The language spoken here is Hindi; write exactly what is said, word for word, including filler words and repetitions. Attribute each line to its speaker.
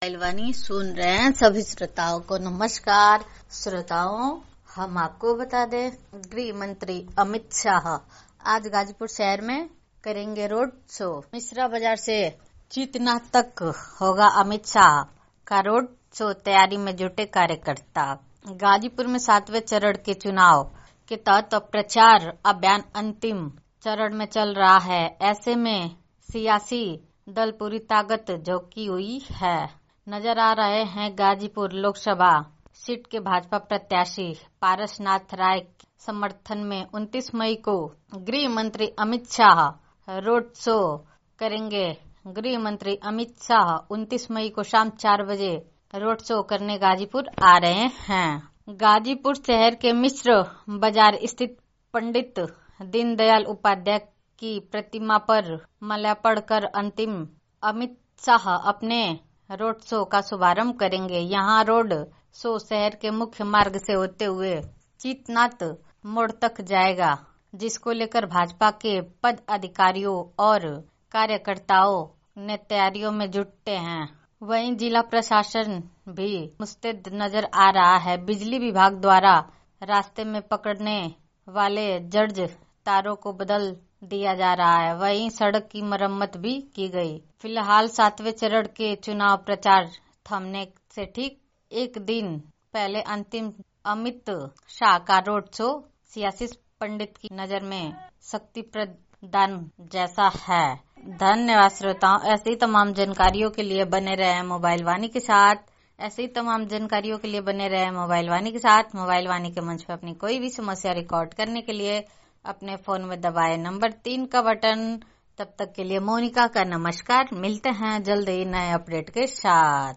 Speaker 1: पहलवानी सुन रहे हैं सभी श्रोताओं को नमस्कार। श्रोताओं, हम आपको बता दें, गृह मंत्री अमित शाह आज गाजीपुर शहर में करेंगे रोड शो। मिश्रा बाजार से चीतनाथ तक होगा अमित शाह का रोड शो। तैयारी में जुटे कार्यकर्ता। गाजीपुर में सातवें चरण के चुनाव के तहत प्रचार अभियान अंतिम चरण में चल रहा है। ऐसे में सियासी दल पूरी ताकत झोंकी हुई है। नजर आ रहे हैं गाजीपुर लोकसभा सीट के भाजपा प्रत्याशी पारसनाथ राय के समर्थन में उनतीस मई को गृह मंत्री अमित शाह रोड शो करेंगे। गृह मंत्री अमित शाह उनतीस मई को शाम चार बजे रोड शो करने गाजीपुर आ रहे हैं। गाजीपुर शहर के मिश्र बाजार स्थित पंडित दीनदयाल उपाध्याय की प्रतिमा पर माल्यार्पण कर अंतिम अमित शाह अपने रोड शो का शुभारंभ करेंगे। यहाँ रोड शो शहर के मुख्य मार्ग से होते हुए चीतनाथ मोड़ तक जाएगा, जिसको लेकर भाजपा के पद अधिकारियों और कार्यकर्ताओं ने तैयारियों में जुटे हैं। वहीं जिला प्रशासन भी मुस्तैद नजर आ रहा है। बिजली विभाग द्वारा रास्ते में पकड़ने वाले जर्ज तारों को बदल दिया जा रहा है। वहीं सड़क की मरम्मत भी की गई। फिलहाल सातवें चरण के चुनाव प्रचार थमने से ठीक एक दिन पहले अंतिम अमित शाह का रोड शो सियासी पंडित की नजर में शक्ति प्रदान जैसा है। धन्यवाद श्रोताओं। ऐसी तमाम जानकारियों के लिए बने रहे मोबाइल वाणी के साथ। ऐसी तमाम जानकारियों के लिए बने रहे मोबाइल वाणी के साथ। मोबाइल वाणी के मंच पर अपनी कोई भी समस्या रिकॉर्ड करने के लिए अपने फोन में दबाए नंबर तीन का बटन। तब तक के लिए मोनिका का नमस्कार। मिलते हैं जल्द ही नए अपडेट के साथ।